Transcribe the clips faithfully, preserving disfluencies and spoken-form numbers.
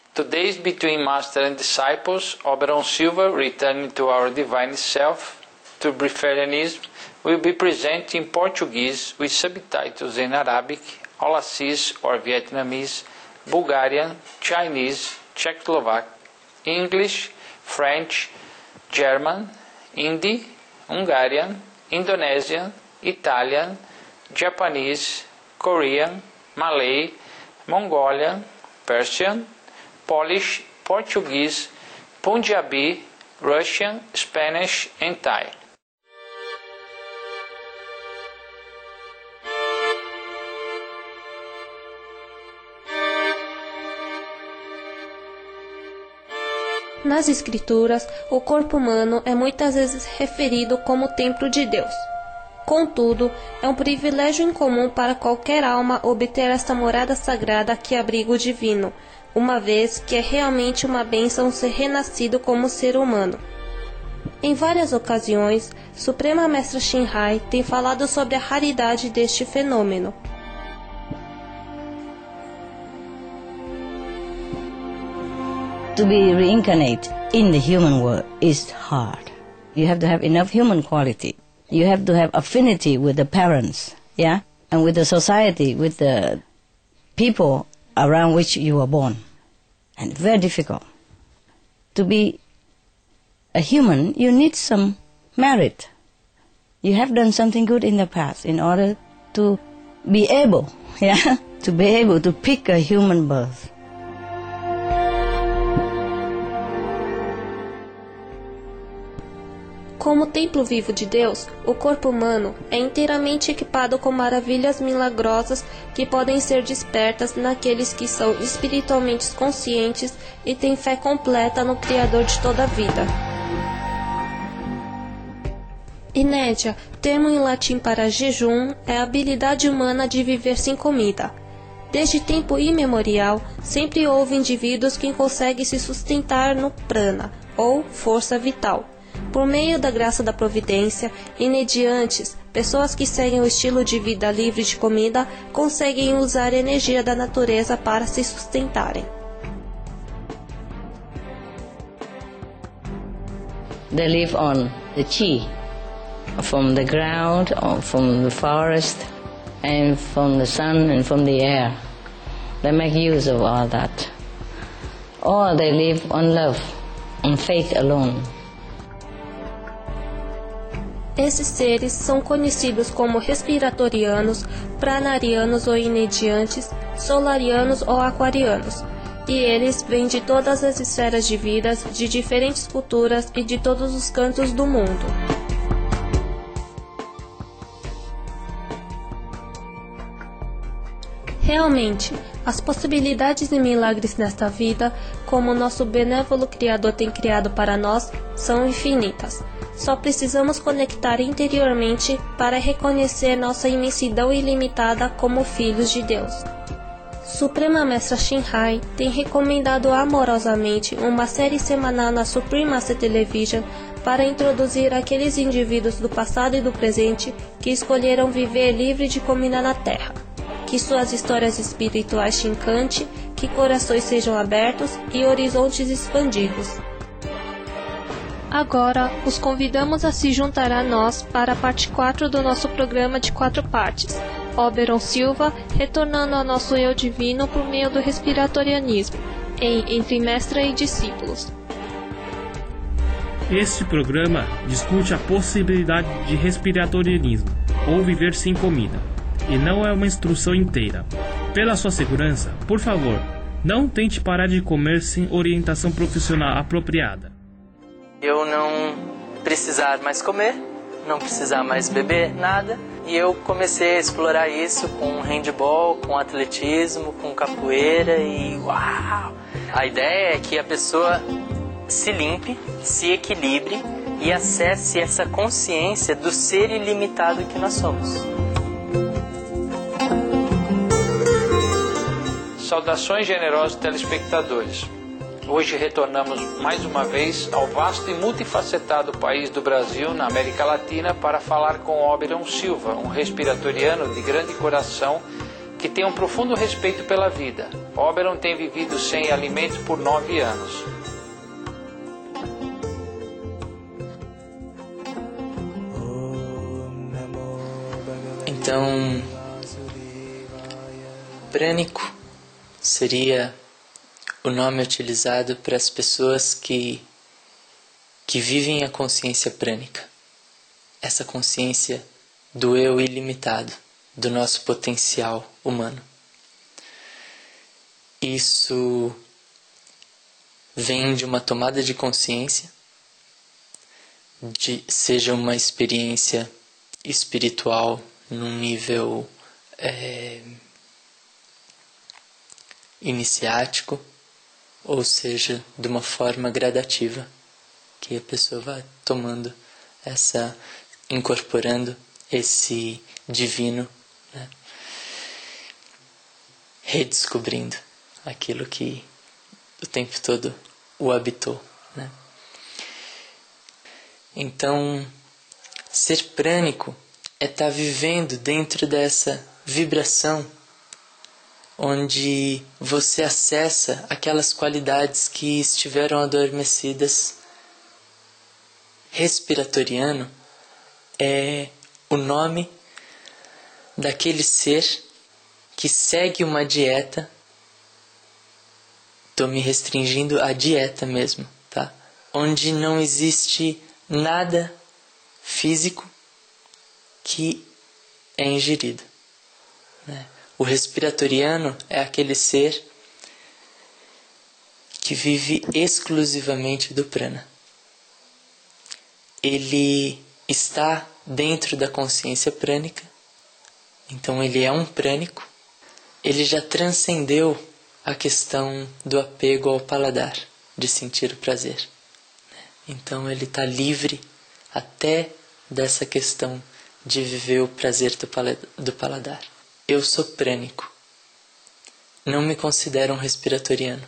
Today's Between Master and Disciples, Oberon Silva, returning to our divine self, to Breatharianism, will be presented in Portuguese with subtitles in Arabic, Aulacese or Vietnamese, Bulgarian, Chinese, Czechoslovak, English, French, German, Hindi, Hungarian, Indonesian, Italian, Japanese, Korean, Malay, Mongolian, Persian, Polish, Portuguese, Punjabi, Russian, Spanish, and Thai. Nas Escrituras, o corpo humano é muitas vezes referido como o templo de Deus. Contudo, é um privilégio incomum para qualquer alma obter esta morada sagrada que abriga o divino, uma vez que é realmente uma bênção ser renascido como ser humano. Em várias ocasiões, Suprema Mestra Shinhai tem falado sobre a raridade deste fenômeno. To be reincarnate in the human world is hard. You have to have enough human quality. You have to have affinity with the parents, yeah, and with the society, with the people around which you were born. And very difficult. To be a human, you need some merit. You have done something good in the past in order to be able, yeah, to be able to pick a human birth. Como templo vivo de Deus, o corpo humano é inteiramente equipado com maravilhas milagrosas que podem ser despertas naqueles que são espiritualmente conscientes e têm fé completa no Criador de toda a vida. Inédia, termo em latim para jejum, é a habilidade humana de viver sem comida. Desde tempo imemorial, sempre houve indivíduos que conseguem se sustentar no prana, ou força vital. Por meio da graça da providência, inediantes, pessoas que seguem o estilo de vida livre de comida, conseguem usar a energia da natureza para se sustentarem. They live on the chi, from the ground, or from the forest, and from the sun and from the air. They make use of all that. Or they live on love, on faith alone. Esses seres são conhecidos como respiratorianos, pranarianos ou inediantes, solarianos ou aquarianos, e eles vêm de todas as esferas de vidas, de diferentes culturas e de todos os cantos do mundo. Realmente, as possibilidades e milagres nesta vida, como o nosso benévolo Criador tem criado para nós, são infinitas. Só precisamos conectar interiormente para reconhecer nossa imensidão ilimitada como filhos de Deus. Suprema Mestra Shinhai tem recomendado amorosamente uma série semanal na Supreme Master Television para introduzir aqueles indivíduos do passado e do presente que escolheram viver livre de comida na Terra. Que suas histórias espirituais te encante, que corações sejam abertos e horizontes expandidos. Agora, os convidamos a se juntar a nós para a parte quatro do nosso programa de quatro partes. Oberon Silva, retornando ao nosso eu divino por meio do respiratorianismo, em Entre Mestra e Discípulos. Este programa discute a possibilidade de respiratorianismo, ou viver sem comida, e não é uma instrução inteira. Pela sua segurança, por favor, não tente parar de comer sem orientação profissional apropriada. Eu não precisar mais comer, não precisar mais beber nada, e eu comecei a explorar isso com handball, com atletismo, com capoeira e uau! A ideia é que a pessoa se limpe, se equilibre e acesse essa consciência do ser ilimitado que nós somos. Saudações generosos telespectadores. Hoje retornamos mais uma vez ao vasto e multifacetado país do Brasil, na América Latina, para falar com Oberon Silva, um respiratoriano de grande coração que tem um profundo respeito pela vida. Oberon tem vivido sem alimentos por nove anos. Então, prânico seria o nome utilizado para as pessoas que, que vivem a consciência prânica. Essa consciência do eu ilimitado, do nosso potencial humano. Isso vem de uma tomada de consciência, de, seja uma experiência espiritual num nível é, iniciático, ou seja, de uma forma gradativa, que a pessoa vai tomando essa, incorporando esse divino, né? Redescobrindo aquilo que o tempo todo o habitou, né? Então, ser prânico é estar vivendo dentro dessa vibração onde você acessa aquelas qualidades que estiveram adormecidas. Respiratoriano é o nome daquele ser que segue uma dieta. Estou me restringindo à dieta mesmo, tá? Onde não existe nada físico que é ingerido, né? O respiratoriano é aquele ser que vive exclusivamente do prana. Ele está dentro da consciência prânica, então ele é um prânico. Ele já transcendeu a questão do apego ao paladar, de sentir o prazer. Então ele está livre até dessa questão de viver o prazer do paladar. Eu sou prânico. Não me considero um respiratoriano.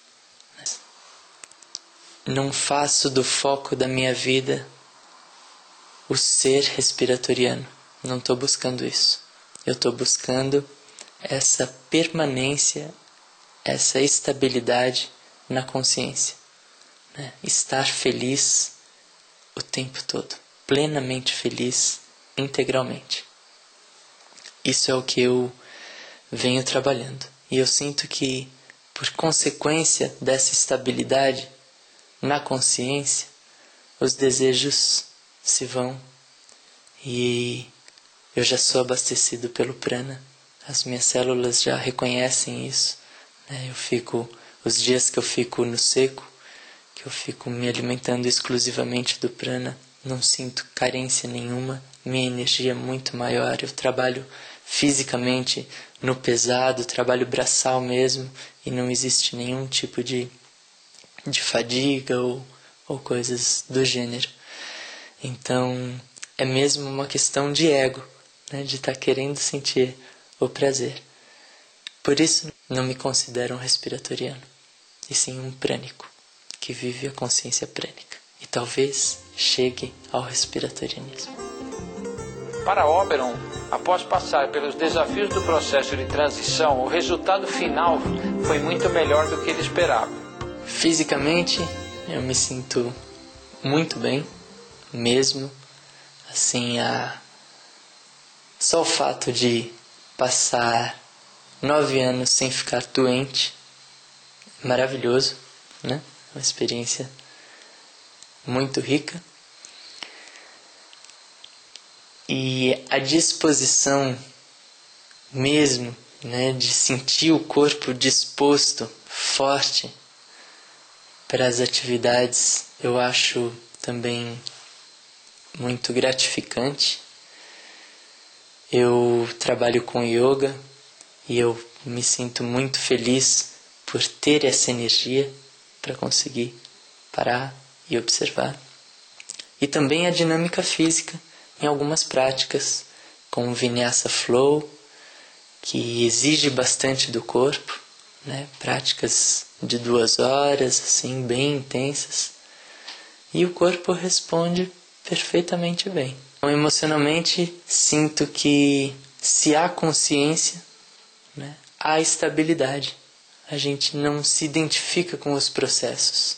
Não faço do foco da minha vida o ser respiratoriano. Não estou buscando isso. Eu estou buscando essa permanência, essa estabilidade na consciência, né? Estar feliz o tempo todo, plenamente feliz, integralmente. Isso é o que eu venho trabalhando. E eu sinto que, por consequência dessa estabilidade na consciência, os desejos se vão e eu já sou abastecido pelo prana. As minhas células já reconhecem isso, né? Eu fico, os dias que eu fico no seco, que eu fico me alimentando exclusivamente do prana, não sinto carência nenhuma, minha energia é muito maior, eu trabalho fisicamente no pesado, trabalho braçal mesmo, e não existe nenhum tipo de, de fadiga ou, ou coisas do gênero. Então, é mesmo uma questão de ego, né? De estar querendo sentir o prazer. Por isso, não me considero um respiratoriano, e sim um prânico, que vive a consciência prânica. E talvez chegue ao respiratorianismo. Para Oberon, após passar pelos desafios do processo de transição, o resultado final foi muito melhor do que ele esperava. Fisicamente, eu me sinto muito bem, mesmo. Assim, a... só o fato de passar nove anos sem ficar doente, maravilhoso, né? Uma experiência muito rica. E a disposição mesmo, né, de sentir o corpo disposto, forte para as atividades, eu acho também muito gratificante. Eu trabalho com yoga e eu me sinto muito feliz por ter essa energia para conseguir parar e observar. E também a dinâmica física em algumas práticas, como Vinyasa Flow, que exige bastante do corpo, né? Práticas de duas horas, assim, bem intensas, e o corpo responde perfeitamente bem. Então, emocionalmente, sinto que se há consciência, né? Há estabilidade. A gente não se identifica com os processos.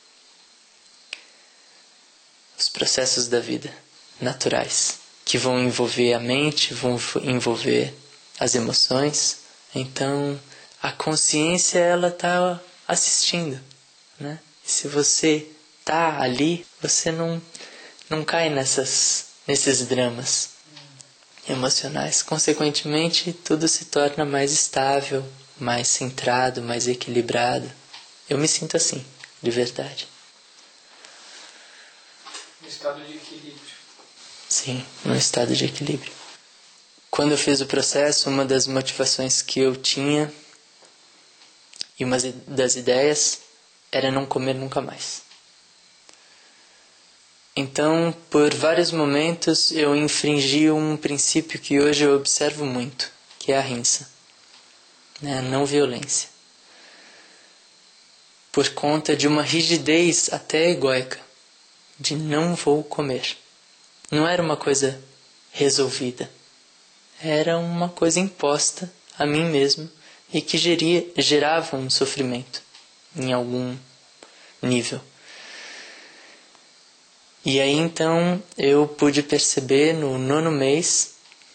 Os processos da vida, naturais, que vão envolver a mente, vão envolver as emoções. Então, a consciência, ela está assistindo, né? E se você está ali, você não, não cai nessas, nesses dramas emocionais. Consequentemente, tudo se torna mais estável, mais centrado, mais equilibrado. Eu me sinto assim, de verdade. No estado de equilíbrio. Sim, no estado de equilíbrio. Quando eu fiz o processo, uma das motivações que eu tinha e uma das ideias era não comer nunca mais. Então, por vários momentos, eu infringi um princípio que hoje eu observo muito, que é a ahimsa, né? A não violência. Por conta de uma rigidez até egóica, de não vou comer. Não era uma coisa resolvida, era uma coisa imposta a mim mesmo e que geria, gerava um sofrimento em algum nível. E aí então eu pude perceber no nono mês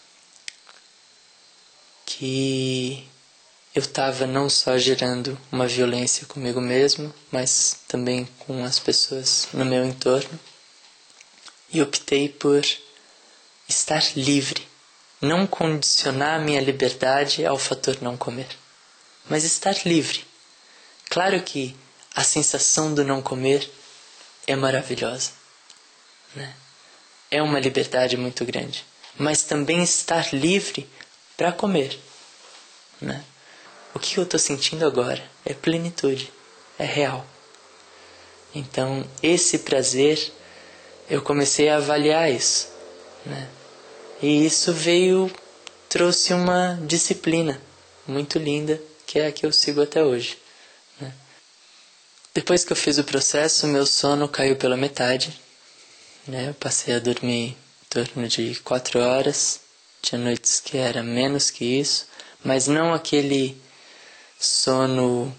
que eu estava não só gerando uma violência comigo mesmo, mas também com as pessoas no meu entorno. E optei por estar livre, não condicionar minha liberdade ao fator não comer, mas estar livre. Claro que a sensação do não comer é maravilhosa, né? É uma liberdade muito grande, mas também estar livre para comer, né? O que eu estou sentindo agora é plenitude, é real. Então, esse prazer, eu comecei a avaliar isso, né? E isso veio, trouxe uma disciplina muito linda, que é a que eu sigo até hoje, né? Depois que eu fiz o processo, meu sono caiu pela metade, né? Eu passei a dormir em torno de quatro horas, tinha noites que era menos que isso, mas não aquele sono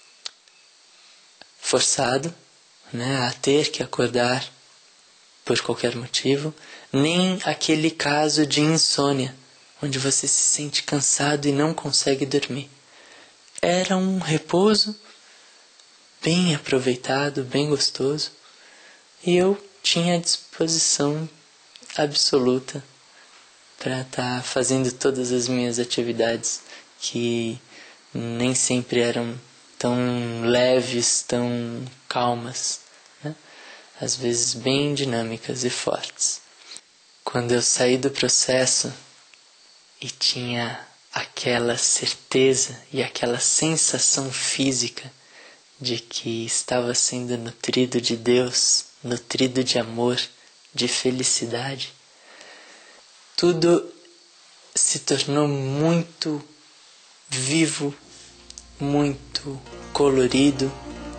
forçado, né? A ter que acordar por qualquer motivo, nem aquele caso de insônia, onde você se sente cansado e não consegue dormir. Era um repouso bem aproveitado, bem gostoso, e eu tinha disposição absoluta para estar fazendo todas as minhas atividades, que nem sempre eram tão leves, tão calmas, né? Às vezes bem dinâmicas e fortes. Quando eu saí do processo e tinha aquela certeza e aquela sensação física de que estava sendo nutrido de Deus, nutrido de amor, de felicidade, tudo se tornou muito vivo, muito colorido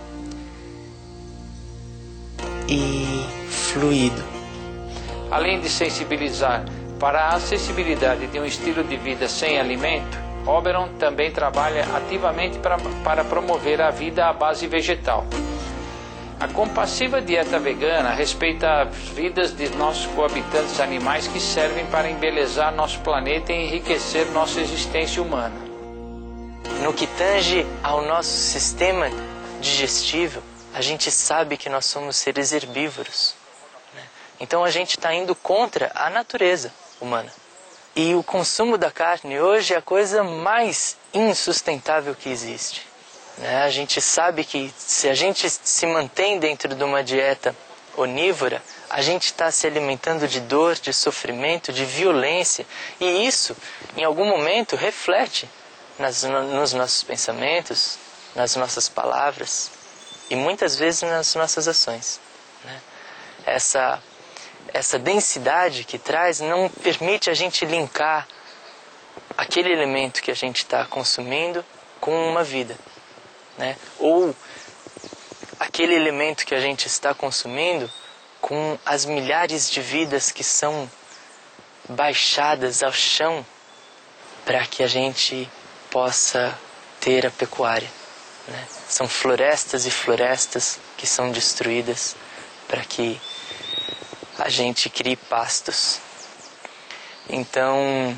e fluido. Além de sensibilizar para a acessibilidade de um estilo de vida sem alimento, Oberon também trabalha ativamente para, para promover a vida à base vegetal. A compassiva dieta vegana respeita as vidas de nossos coabitantes animais que servem para embelezar nosso planeta e enriquecer nossa existência humana. No que tange ao nosso sistema digestivo, a gente sabe que nós somos seres herbívoros, né? Então a gente está indo contra a natureza humana. E o consumo da carne hoje é a coisa mais insustentável que existe, né? A gente sabe que se a gente se mantém dentro de uma dieta onívora, a gente está se alimentando de dor, de sofrimento, de violência. E isso, em algum momento, reflete nas, nos nossos pensamentos, nas nossas palavras e muitas vezes nas nossas ações, né? Essa, essa densidade que traz não permite a gente linkar aquele elemento que a gente está consumindo com uma vida, né? Ou aquele elemento que a gente está consumindo com as milhares de vidas que são baixadas ao chão para que a gente possa ter a pecuária, né? São florestas e florestas que são destruídas para que a gente crie pastos. Então,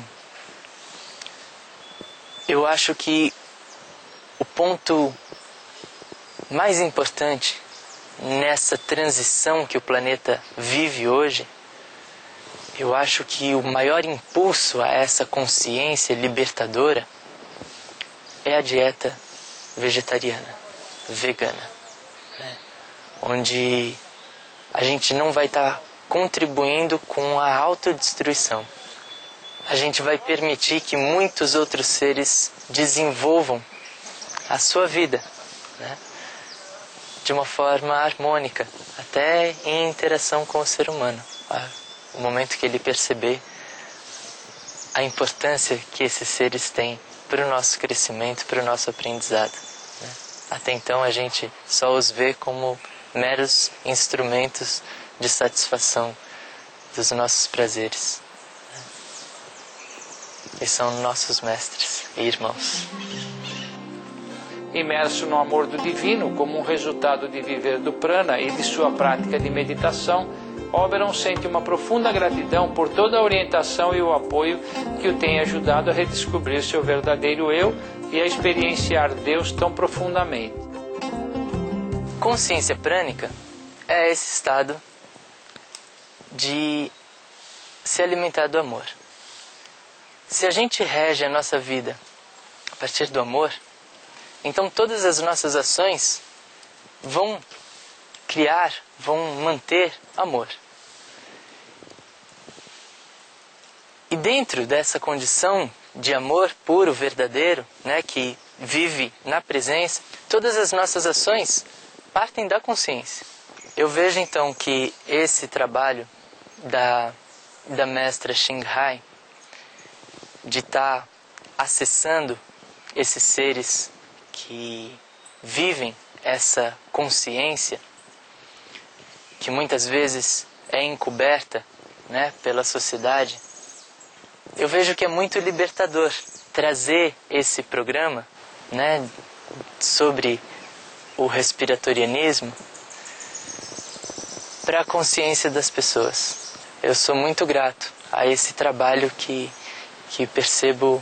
eu acho que o ponto mais importante nessa transição que o planeta vive hoje, eu acho que o maior impulso a essa consciência libertadora é a dieta vegetariana, vegana, né? Onde a gente não vai estar contribuindo com a autodestruição. A gente vai permitir que muitos outros seres desenvolvam a sua vida, né? De uma forma harmônica, até em interação com o ser humano. O momento que ele perceber a importância que esses seres têm para o nosso crescimento, para o nosso aprendizado, né? Até então a gente só os vê como meros instrumentos de satisfação dos nossos prazeres, né? E são nossos mestres e irmãos. Imerso no amor do divino, como um resultado de viver do prana e de sua prática de meditação, Oberon sente uma profunda gratidão por toda a orientação e o apoio que o tem ajudado a redescobrir seu verdadeiro eu e a experienciar Deus tão profundamente. Consciência prânica é esse estado de se alimentar do amor. Se a gente rege a nossa vida a partir do amor, então todas as nossas ações vão criar, vão manter amor. E dentro dessa condição de amor puro, verdadeiro, né, que vive na presença, todas as nossas ações partem da consciência. Eu vejo então que esse trabalho da, da mestra Xing Hai, de estar tá acessando esses seres que vivem essa consciência, que muitas vezes é encoberta, né, pela sociedade, eu vejo que é muito libertador trazer esse programa, né, sobre o respiratorianismo para a consciência das pessoas. Eu sou muito grato a esse trabalho que, que percebo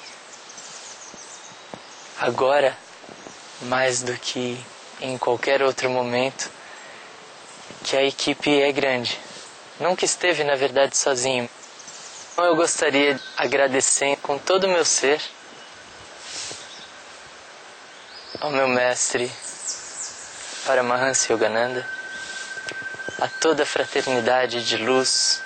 agora, mais do que em qualquer outro momento, que a equipe é grande. Nunca esteve, na verdade, sozinho. Então eu gostaria de agradecer com todo o meu ser ao meu mestre Paramahansa Yogananda, a toda a fraternidade de luz,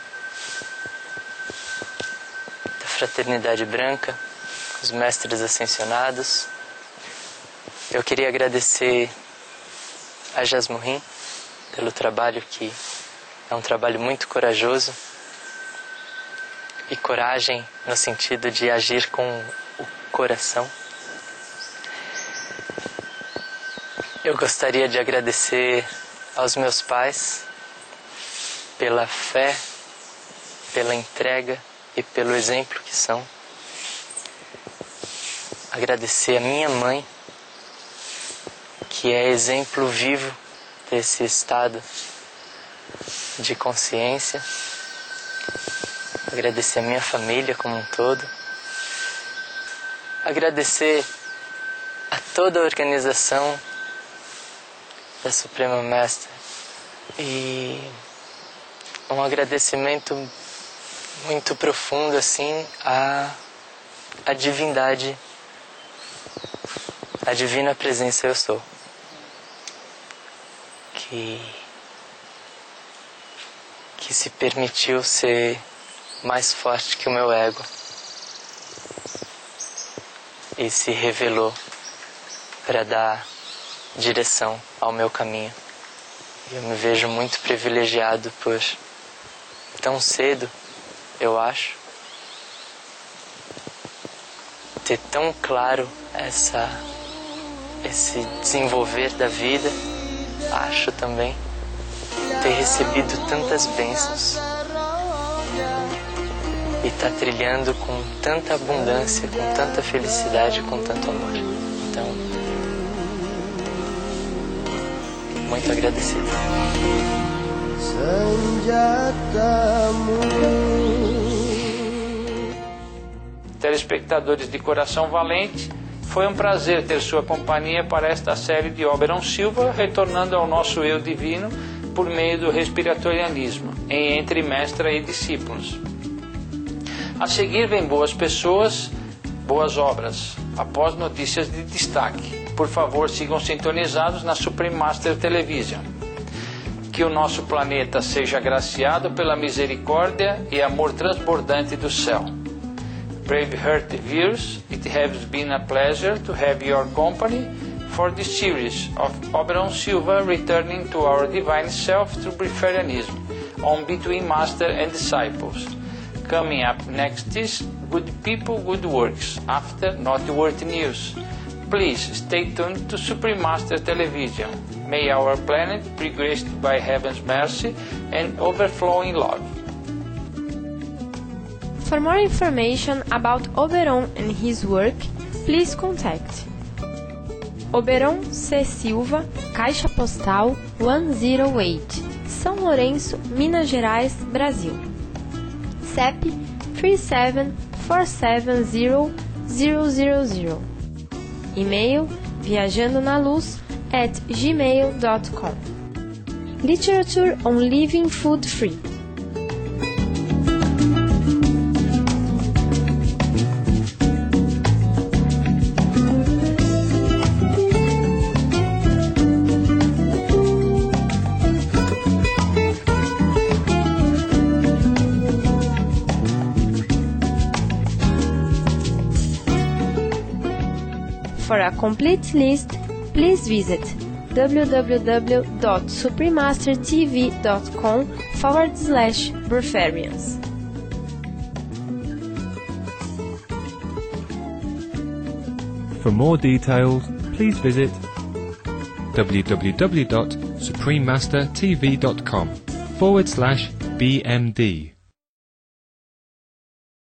da fraternidade branca, os mestres ascensionados. Eu queria agradecer a Jasmurim pelo trabalho que é um trabalho muito corajoso, e coragem no sentido de agir com o coração. Eu gostaria de agradecer aos meus pais pela fé, pela entrega e pelo exemplo que são. Agradecer a minha mãe, que é exemplo vivo desse estado de consciência. Agradecer a minha família como um todo. Agradecer a toda a organização da Suprema Mestra. E um agradecimento muito profundo assim à, à divindade, à divina presença eu sou. Que, que se permitiu ser mais forte que o meu ego e se revelou para dar direção ao meu caminho. Eu me vejo muito privilegiado por tão cedo, eu acho, ter tão claro essa, esse desenvolver da vida. Acho também ter recebido tantas bênçãos. e está trilhando com tanta abundância, com tanta felicidade, com tanto amor. Então, muito agradecido. Telespectadores de coração valente, foi um prazer ter sua companhia para esta série de Oberon Silva, retornando ao nosso eu divino por meio do respiratorianismo, em Entre Mestra e Discípulos. A seguir vem Boas Pessoas, Boas Obras, após notícias de destaque. Por favor, sigam sintonizados na Supreme Master Television. Que o nosso planeta seja agraciado pela misericórdia e amor transbordante do céu. Brave Heart viewers, it has been a pleasure to have your company for this series of Oberon Silva returning to our divine self through Breatharianism on Between Master and Disciples. Coming up next is Good People, Good Works, after Noteworthy News. Please stay tuned to Supreme Master Television. May our planet be graced by Heaven's mercy and overflowing love. For more information about Oberon and his work, please contact Oberon C. Silva, Caixa Postal one zero eight, São Lourenço, Minas Gerais, Brasil. C E P three seven four seven zero zero zero zero. E-mail viajandonaluz at gmail dot com. Literature on Living Food Free. For a complete list, please visit w w w dot supremastertv dot com forward slash Breatharians. For more details, please visit w w w dot suprememastertv dot com forward slash B M D.